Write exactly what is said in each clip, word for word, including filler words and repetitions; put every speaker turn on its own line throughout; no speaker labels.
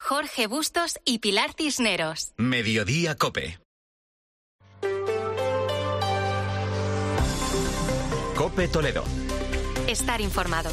Jorge Bustos y Pilar Cisneros.
Mediodía COPE. COPE Toledo.
Estar informado.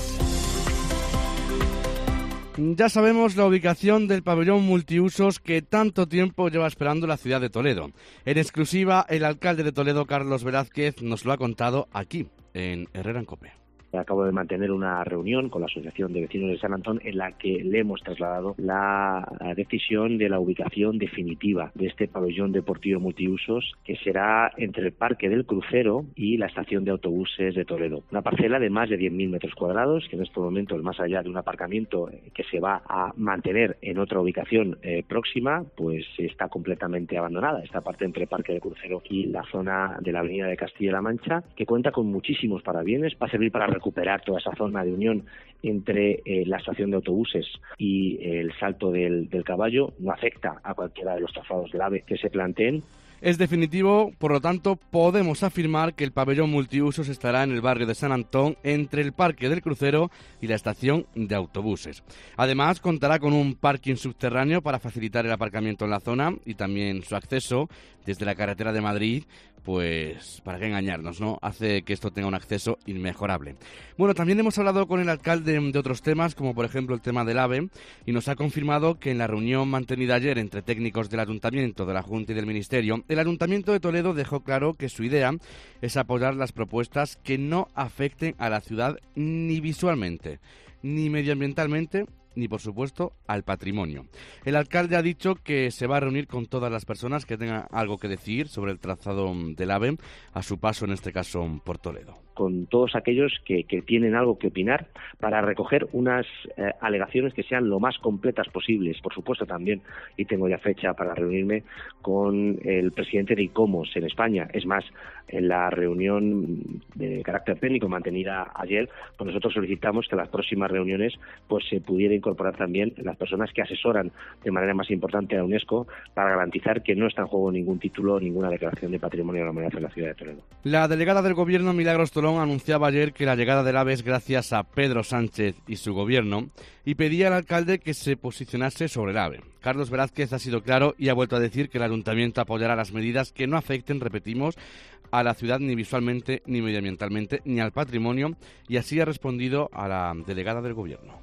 Ya sabemos la ubicación del pabellón multiusos que tanto tiempo lleva esperando la ciudad de Toledo. En exclusiva, el alcalde de Toledo, Carlos Velázquez, nos lo ha contado aquí, en Herrera en COPE.
Acabo de mantener una reunión con la Asociación de Vecinos de San Antón en la que le hemos trasladado la decisión de la ubicación definitiva de este pabellón deportivo multiusos, que será entre el Parque del Crucero y la estación de autobuses de Toledo. Una parcela de más de diez mil metros cuadrados, que en este momento es más allá de un aparcamiento que se va a mantener en otra ubicación eh, próxima, pues está completamente abandonada. Esta parte entre el Parque del Crucero y la zona de la Avenida de Castilla-La Mancha, que cuenta con muchísimos parabienes, va a servir para recuperar toda esa zona de unión entre eh, la estación de autobuses y eh, el Salto del, del Caballo. No afecta a cualquiera de los trazados del AVE que se planteen.
Es definitivo, por lo tanto, podemos afirmar que el pabellón multiusos estará en el barrio de San Antón, entre el Parque del Crucero y la estación de autobuses. Además, contará con un parking subterráneo para facilitar el aparcamiento en la zona y también su acceso desde la carretera de Madrid. Pues, para qué engañarnos, ¿no? Hace que esto tenga un acceso inmejorable. Bueno, también hemos hablado con el alcalde de otros temas, como por ejemplo el tema del AVE, y nos ha confirmado que en la reunión mantenida ayer entre técnicos del Ayuntamiento, de la Junta y del Ministerio, el Ayuntamiento de Toledo dejó claro que su idea es apoyar las propuestas que no afecten a la ciudad ni visualmente, ni medioambientalmente, ni por supuesto al patrimonio. El alcalde ha dicho que se va a reunir con todas las personas que tengan algo que decir sobre el trazado del AVE a su paso, en este caso, por Toledo.
Con todos aquellos que, que tienen algo que opinar, para recoger unas eh, alegaciones que sean lo más completas posibles. Por supuesto también, y tengo ya fecha para reunirme con el presidente de ICOMOS en España. Es más, en la reunión de carácter técnico mantenida ayer, pues nosotros solicitamos que en las próximas reuniones pues se pudiera incorporar también las personas que asesoran de manera más importante a UNESCO para garantizar que no está en juego ningún título, ninguna declaración de patrimonio de la humanidad en la ciudad de Toledo.
La delegada del Gobierno, Milagros Tolón, anunciaba ayer que la llegada del AVE es gracias a Pedro Sánchez y su gobierno y pedía al alcalde que se posicionase sobre el AVE. Carlos Velázquez ha sido claro y ha vuelto a decir que el ayuntamiento apoyará las medidas que no afecten, repetimos, a la ciudad ni visualmente, ni medioambientalmente, ni al patrimonio, y así ha respondido a la delegada del Gobierno.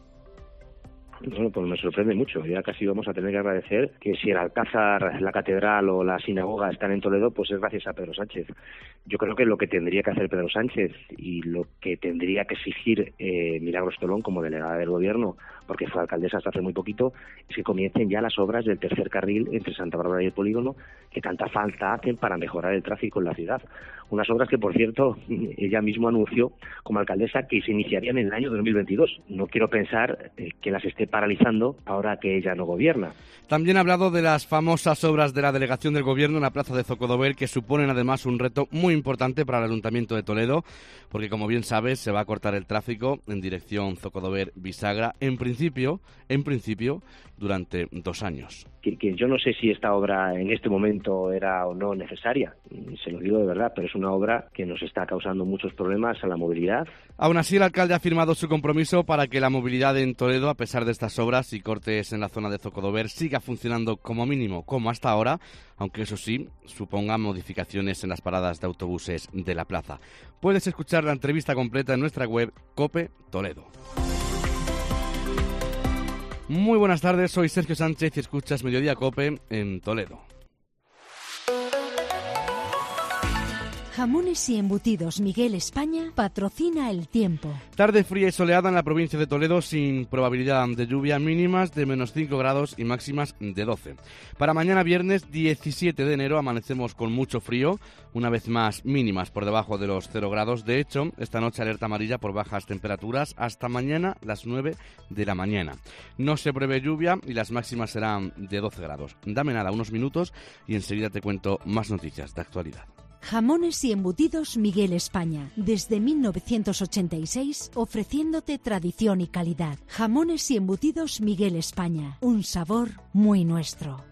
Bueno, pues me sorprende mucho. Ya casi vamos a tener que agradecer que si el Alcázar, la Catedral o la Sinagoga están en Toledo, pues es gracias a Pedro Sánchez. Yo creo que lo que tendría que hacer Pedro Sánchez y lo que tendría que exigir eh, Milagros Tolón como delegada del Gobierno, porque fue alcaldesa hasta hace muy poquito, es que comiencen ya las obras del tercer carril entre Santa Bárbara y el Polígono, que tanta falta hacen para mejorar el tráfico en la ciudad. Unas obras que, por cierto, ella misma anunció como alcaldesa que se iniciarían en el año dos mil veintidós. No quiero pensar eh, que las esté paralizando ahora que ella no gobierna.
También ha hablado de las famosas obras de la delegación del Gobierno en la plaza de Zocodover, que suponen además un reto muy importante para el Ayuntamiento de Toledo, porque como bien sabes se va a cortar el tráfico en dirección Zocodover-Bisagra, en principio, en principio, durante dos años.
Que, que yo no sé si esta obra en este momento era o no necesaria, se lo digo de verdad, pero es una obra que nos está causando muchos problemas a la movilidad.
Aún así, el alcalde ha firmado su compromiso para que la movilidad en Toledo, a pesar de estas obras y cortes en la zona de Zocodover, siga funcionando como mínimo, como hasta ahora, aunque eso sí, suponga modificaciones en las paradas de autobuses de la plaza. Puedes escuchar la entrevista completa en nuestra web COPE Toledo. Muy buenas tardes, soy Sergio Sánchez y escuchas Mediodía COPE en Toledo.
Jamones y embutidos Miguel España patrocina el tiempo.
Tarde fría y soleada en la provincia de Toledo, sin probabilidad de lluvia, mínimas de menos cinco grados y máximas de doce. Para mañana viernes diecisiete de enero amanecemos con mucho frío, una vez más mínimas por debajo de los cero grados. De hecho, esta noche alerta amarilla por bajas temperaturas hasta mañana las nueve de la mañana. No se prevé lluvia y las máximas serán de doce grados. Dame nada, unos minutos y enseguida te cuento más noticias de actualidad.
Jamones y embutidos Miguel España, desde mil novecientos ochenta y seis, ofreciéndote tradición y calidad. Jamones y embutidos Miguel España, un sabor muy nuestro.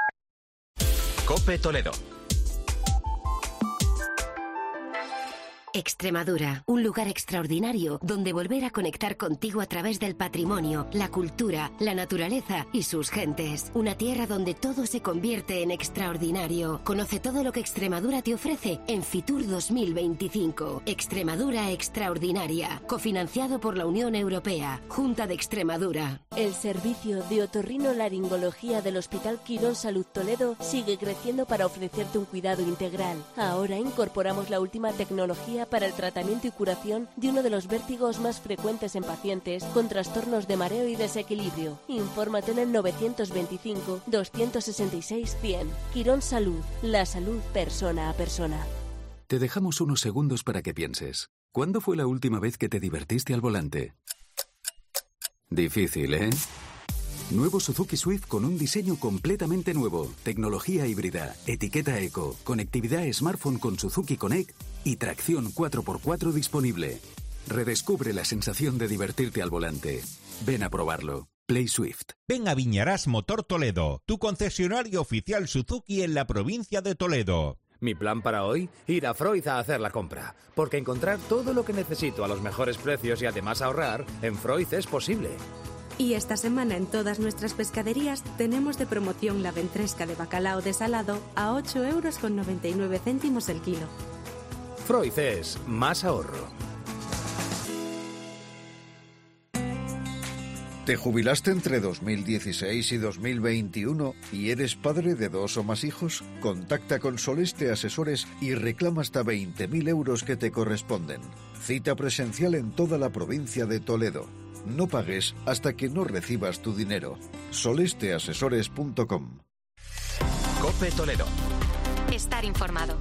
COPE Toledo.
Extremadura, un lugar extraordinario donde volver a conectar contigo a través del patrimonio, la cultura, la naturaleza y sus gentes. Una tierra donde todo se convierte en extraordinario. Conoce todo lo que Extremadura te ofrece en Fitur dos mil veinticinco. Extremadura extraordinaria, cofinanciado por la Unión Europea, Junta de Extremadura.
El servicio de otorrinolaringología del Hospital Quirón Salud Toledo sigue creciendo para ofrecerte un cuidado integral. Ahora incorporamos la última tecnología para el tratamiento y curación de uno de los vértigos más frecuentes en pacientes con trastornos de mareo y desequilibrio. Infórmate en el novecientos veinticinco, doscientos sesenta y seis, cien. Quirón Salud, la salud persona a persona.
Te dejamos unos segundos para que pienses. ¿Cuándo fue la última vez que te divertiste al volante? Difícil, ¿eh? Nuevo Suzuki Swift con un diseño completamente nuevo, tecnología híbrida, etiqueta eco, conectividad smartphone con Suzuki Connect y tracción cuatro por cuatro disponible. Redescubre la sensación de divertirte al volante. Ven a probarlo. Play Swift.
Ven a Viñarás Motor Toledo, tu concesionario oficial Suzuki en la provincia de Toledo.
Mi plan para hoy, ir a Freud a hacer la compra, porque encontrar todo lo que necesito a los mejores precios y además ahorrar, en Freud es posible.
Y esta semana en todas nuestras pescaderías tenemos de promoción la ventresca de bacalao desalado a ocho euros con noventa y nueve céntimos el kilo.
Freud es más ahorro.
¿Te jubilaste entre dos mil dieciséis y dos mil veintiuno y eres padre de dos o más hijos? Contacta con Soleste Asesores y reclama hasta veinte mil euros que te corresponden. Cita presencial en toda la provincia de Toledo. No pagues hasta que no recibas tu dinero. soleste asesores punto com.
COPE Toledo.
Estar informado.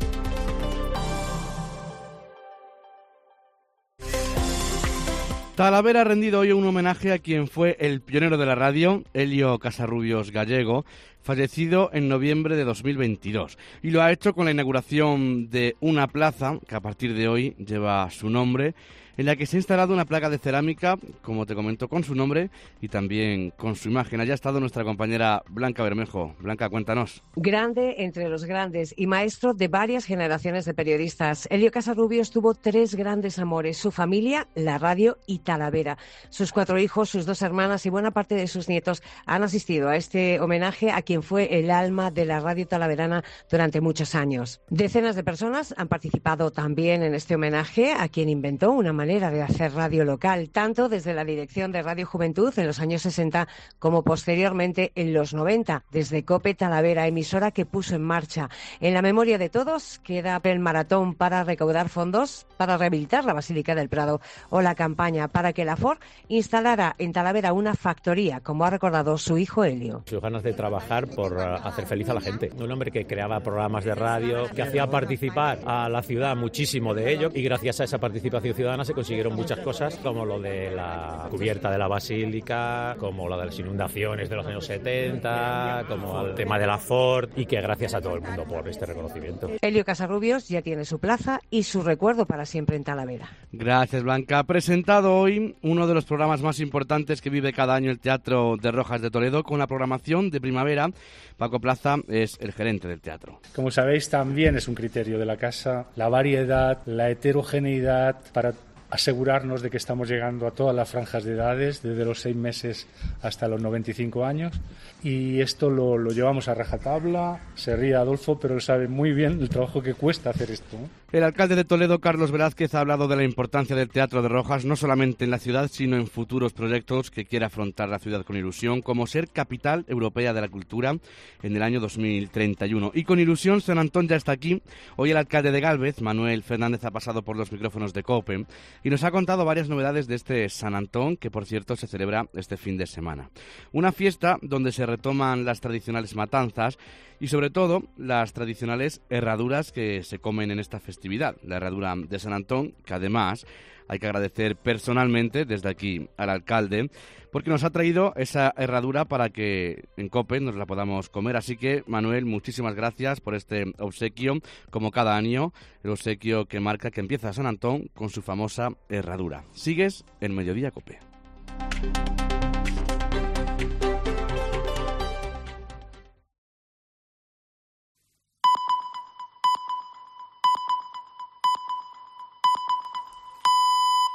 Talavera ha rendido hoy un homenaje a quien fue el pionero de la radio, Helio Casarrubios Gallego, fallecido en noviembre de dos mil veintidós. Y lo ha hecho con la inauguración de una plaza que a partir de hoy lleva su nombre, en la que se ha instalado una placa de cerámica, como te comento, con su nombre y también con su imagen. Allá ha estado nuestra compañera Blanca Bermejo. Blanca, cuéntanos.
Grande entre los grandes y maestro de varias generaciones de periodistas. Helio Casarrubios tuvo tres grandes amores: su familia, la radio y Talavera. Sus cuatro hijos, sus dos hermanas y buena parte de sus nietos han asistido a este homenaje a quien fue el alma de la radio talaverana durante muchos años. Decenas de personas han participado también en este homenaje a quien inventó una manera de hacer radio local, tanto desde la dirección de Radio Juventud en los años sesenta como posteriormente en los noventa, desde COPE Talavera, emisora que puso en marcha. En la memoria de todos queda el maratón para recaudar fondos para rehabilitar la Basílica del Prado o la campaña para que la F O R instalara en Talavera una factoría, como ha recordado su hijo Helio.
Sus ganas de trabajar por hacer feliz a la gente. Un hombre que creaba programas de radio, que hacía participar a la ciudad muchísimo de ello, y gracias a esa participación ciudadana se consiguieron muchas cosas, como lo de la cubierta de la Basílica, como lo de las inundaciones de los años setenta, como el tema de la F O R, y que gracias a todo el mundo por este reconocimiento.
Helio Casarrubios ya tiene su plaza y su recuerdo para siempre en Talavera.
Gracias, Blanca. Ha presentado hoy uno de los programas más importantes que vive cada año el Teatro de Rojas de Toledo con la programación de primavera. Paco Plaza es el gerente del teatro.
Como sabéis, también es un criterio de la casa la variedad, la heterogeneidad, para asegurarnos de que estamos llegando a todas las franjas de edades, desde los seis meses hasta los noventa y cinco años, y esto lo, lo llevamos a rajatabla. Se ríe Adolfo, pero sabe muy bien el trabajo que cuesta hacer esto, ¿eh?
El alcalde de Toledo, Carlos Velázquez, ha hablado de la importancia del Teatro de Rojas, no solamente en la ciudad, sino en futuros proyectos que quiere afrontar la ciudad con ilusión, como ser capital europea de la cultura en el año dos mil treinta y uno. Y con ilusión, San Antón ya está aquí. Hoy el alcalde de Gálvez, Manuel Fernández, ha pasado por los micrófonos de COPE y nos ha contado varias novedades de este San Antón, que por cierto se celebra este fin de semana. Una fiesta donde se retoman las tradicionales matanzas y sobre todo las tradicionales herraduras que se comen en esta festividad. La herradura de San Antón, que además hay que agradecer personalmente desde aquí al alcalde, porque nos ha traído esa herradura para que en COPE nos la podamos comer. Así que, Manuel, muchísimas gracias por este obsequio, como cada año, el obsequio que marca que empieza San Antón con su famosa herradura. Sigues en Mediodía COPE.